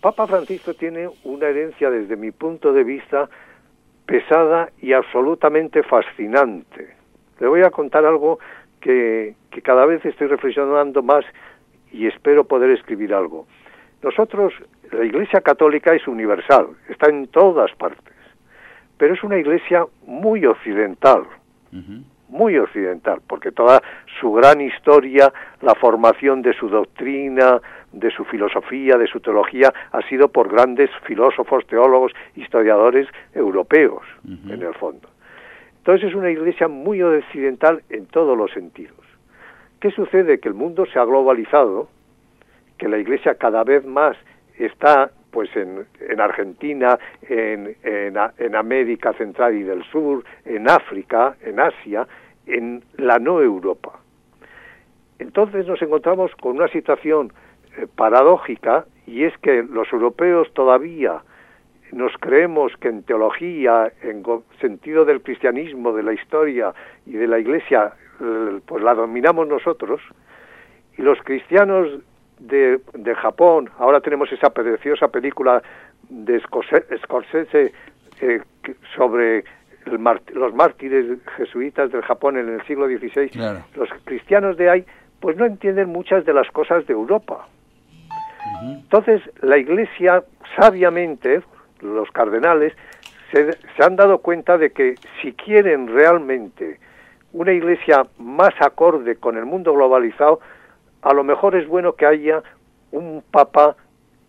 Papa Francisco tiene una herencia, desde mi punto de vista, pesada y absolutamente fascinante. Le voy a contar algo que cada vez estoy reflexionando más y espero poder escribir algo. Nosotros, la Iglesia Católica es universal, está en todas partes, pero es una iglesia muy occidental, muy occidental, porque toda su gran historia, la formación de su doctrina, de su filosofía, de su teología, ha sido por grandes filósofos, teólogos, historiadores europeos, en el fondo. Entonces es una iglesia muy occidental en todos los sentidos. ¿Qué sucede? Que el mundo se ha globalizado, que la iglesia cada vez más está pues en Argentina, en América Central y del Sur, en África, en Asia, en la no Europa. Entonces nos encontramos con una situación paradójica, y es que los europeos todavía nos creemos que en teología, en sentido del cristianismo, de la historia y de la iglesia, pues la dominamos nosotros, y los cristianos de Japón, ahora tenemos esa preciosa película de Scorsese sobre los mártires jesuitas del Japón en el siglo XVI, claro. Los cristianos de ahí pues no entienden muchas de las cosas de Europa. Entonces la Iglesia, sabiamente, los cardenales, se han dado cuenta de que si quieren realmente una Iglesia más acorde con el mundo globalizado, a lo mejor es bueno que haya un Papa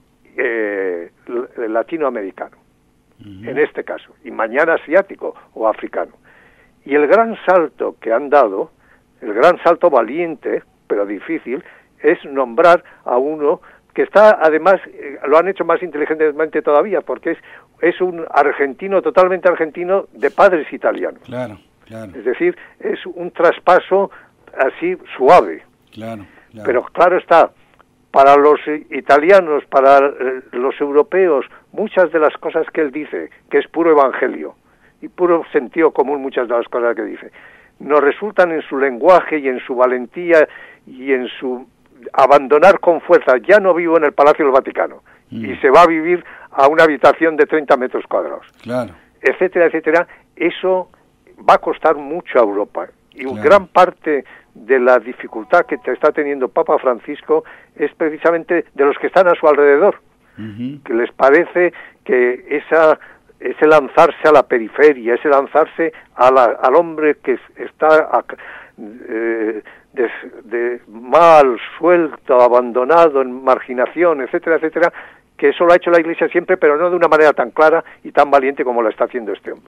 latinoamericano, en este caso, y mañana asiático o africano. Y el gran salto que han dado, el gran salto valiente, pero difícil, es nombrar a uno que está, además, lo han hecho más inteligentemente todavía, porque es un argentino, totalmente argentino, de padres italianos. Claro, claro. Es decir, es un traspaso así suave. Claro, claro. Pero claro está, para los italianos, para los europeos, muchas de las cosas que él dice, que es puro evangelio y puro sentido común, muchas de las cosas que dice, nos resultan en su lenguaje y en su valentía y en su abandonar con fuerza. Ya no vivo en el Palacio del Vaticano y se va a vivir a una habitación de 30 metros cuadrados, claro, etcétera, etcétera. Eso va a costar mucho a Europa, y claro, gran parte de la dificultad que está teniendo Papa Francisco es precisamente de los que están a su alrededor, que les parece que ese lanzarse a la periferia, ese lanzarse al hombre que está mal, suelto, abandonado, en marginación, etcétera, etcétera, que eso lo ha hecho la Iglesia siempre, pero no de una manera tan clara y tan valiente como lo está haciendo este hombre.